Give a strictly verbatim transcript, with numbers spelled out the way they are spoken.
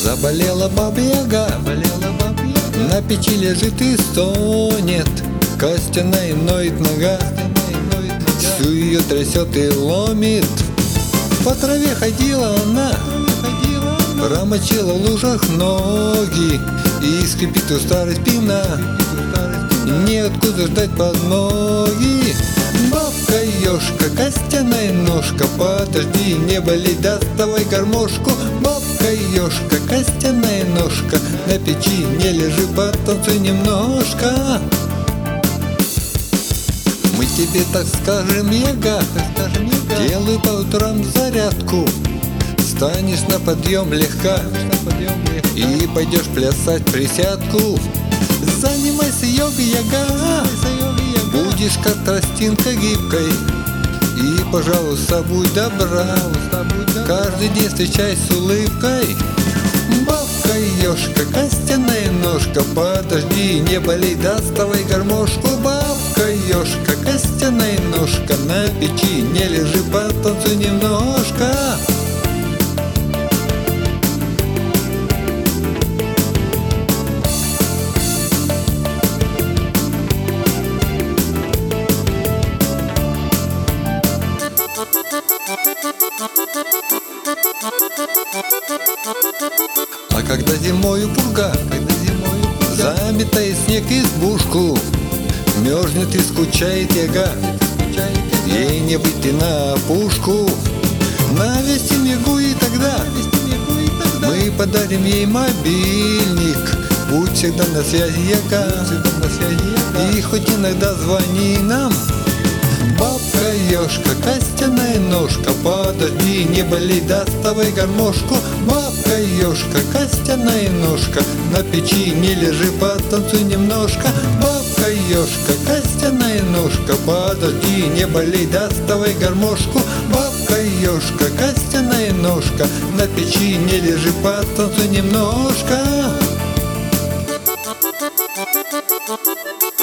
Заболела баба-яга, на печи лежит и стонет, костяная ноет нога, всю ее трясет и ломит. По траве ходила она, промочила в лужах ноги, и скрипит у старой спина, неоткуда ждать подмоги. Бабка-ёшка, костяная ножка, подожди, не болей, доставай гармошку. Бабка-ёшка, костяная ножка, на печи не лежи, потанцуй немножко. Мы тебе так скажем, яга, делай по утрам зарядку, станешь на подъем легка и пойдешь плясать присядку. Занимайся йогой, яга, будешь как тростинка гибкой, и, пожалуйста, будь добра, каждый день встречай с улыбкой. Бабка-ёшка, костяная ножка, подожди, не болей, доставай гармошку. Бабка-ёшка, костяная ножка, на печи не лежи, потанцуй немножко. А когда зимою пурга, когда зимою пурга заметает снег избушку, мерзнет и скучает яга, ей не выйти на опушку. Навести мигу, и тогда мы подарим ей мобильник. Будь всегда на связи, яга, и хоть иногда звони нам. Бабка-ёшка, костяная ножка, подожди, не болей, доставай гармошку. Бабка-ёшка, костяная ножка, на печи не лежи, потанцуй немножко. Бабка-ёшка, костяная ножка, подожди, не болей, доставай гармошку. Бабка-ёшка, костяная ножка, на печи не лежи, потанцуй немножко.